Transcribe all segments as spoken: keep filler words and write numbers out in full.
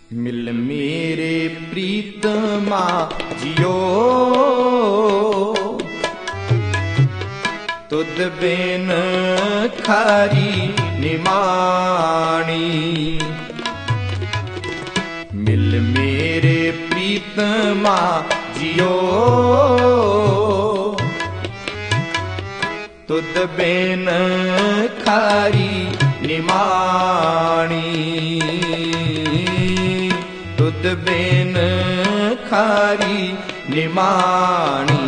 मिल मेरे प्रीतमा जियो तुद बिन खारी निमाणी। मिल मेरे प्रीतमा जियो तुद बिन खारी निमाणी। तुद बिन खारी निमाणी।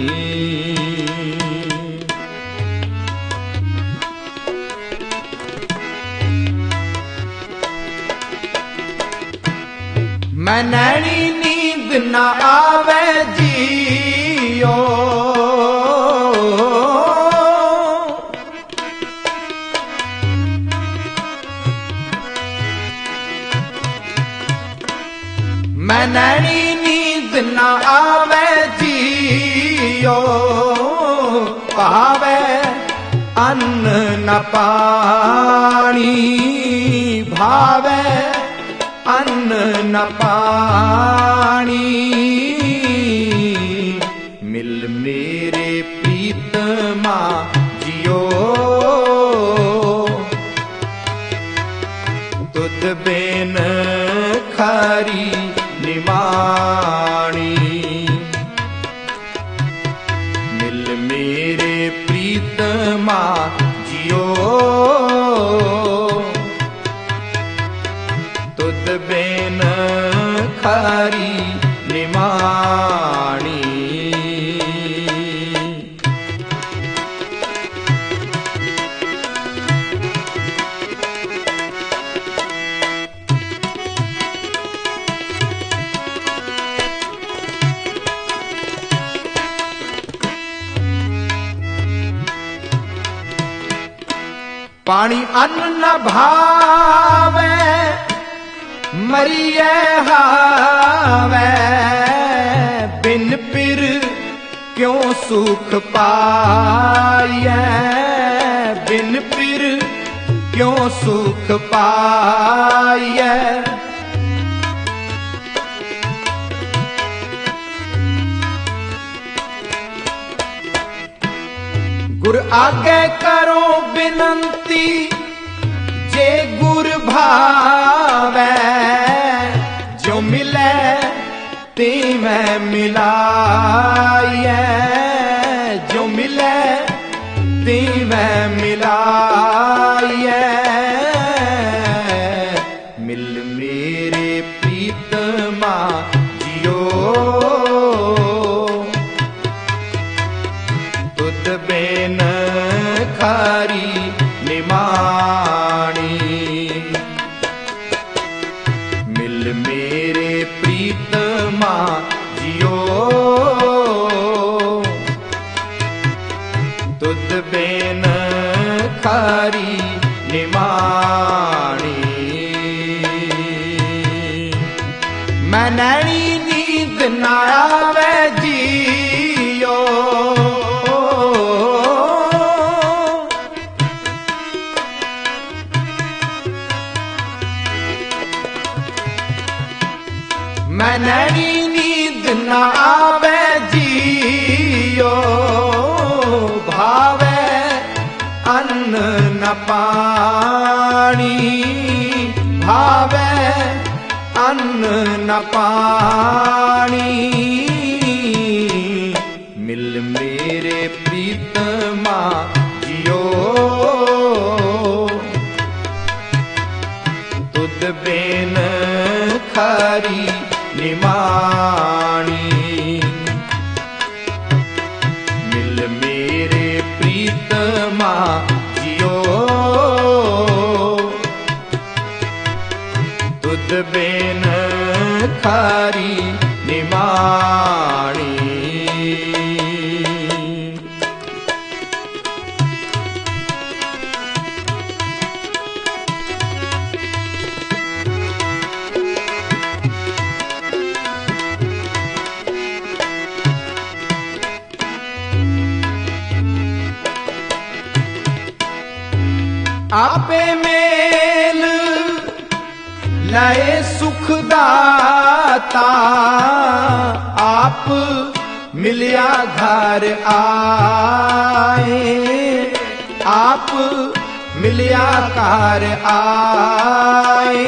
मैं नैनी नींद न आवे जियो मैं नैनी नींद न आवे जियो पावे अन्न न पानी भावे अन्न न पानी। मिल मेरे प्रीतमा जियो तुद बिन खारी निमाणी। मिल मेरे प्रीतमा जियो तुद बिन खारी निमाणी। पानी अन्न न भावे मरिए हावे बिन पिर क्यों सुख पाइए। बिन पिर क्यों सुख पाइए। गुर आगे करो बिनंती जे गुर भावे। जो मिले ते मैं मिलाइए। जो मिले ते मैं मिलाइए। मिल मेरे प्रीतमा जियो तुद बिन खारी निमाणी। मिल मेरे प्रीतमा जियो तुद बिन खारी निमाणी। मैं नैनी नींद न आवे जियो मैं नैनी नींद न आवे जियो भावे अन्न न पानी भावे अन्न न पानी। मिल मेरे प्रीतमा जियो तुद बिन खारी निमाणी। मिल मेरे प्रीतमा जियो तुद बिन खारी निमाणी। आपे मेल नए सुख दाता आप मिलिया घर आए, आप मिलिया घर आए।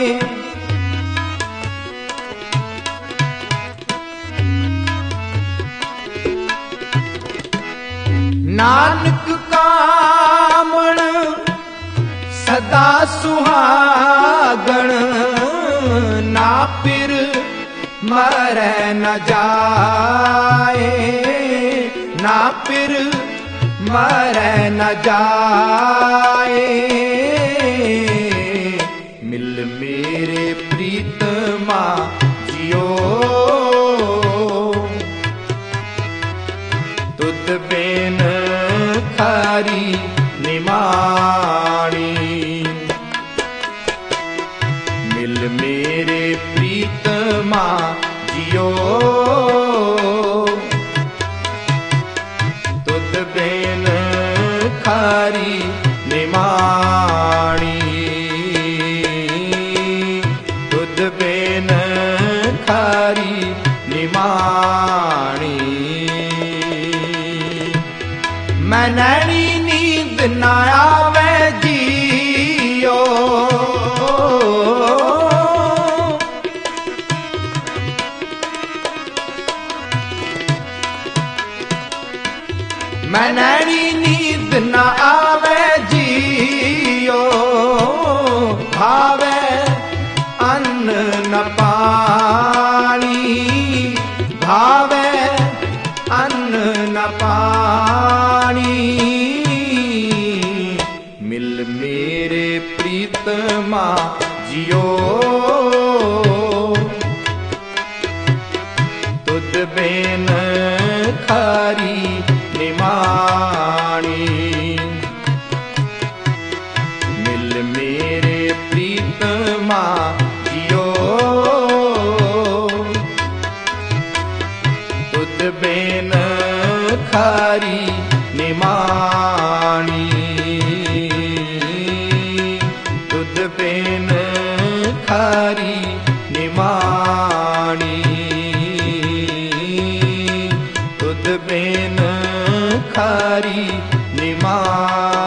नानक कामण सदा सुहागण, ना पिर मरै न जाए, ना पिर मरै न जाए। मिल मेरे प्रीतमा जियो, तुद बेन खारी निमाणी। मिल मेरे प्रीतमा जियो, तुद बेन खारी निमाणी। तुद बेन खारी निमाणी। मैं नैनी नींद न आवे जियो, मैं नैनी नींद न आवे जियो। भावे अन्न न पानी, भावे अन्न न पानी। मिल मेरे प्रीतमा जियो, तुद बेन खारी निमाणी। मिल मेरे प्रीतमा जियो, तुद बेन खारी निमाणी। तुद बेन खारी निमाणी। तुद बेन खारी निमाणी।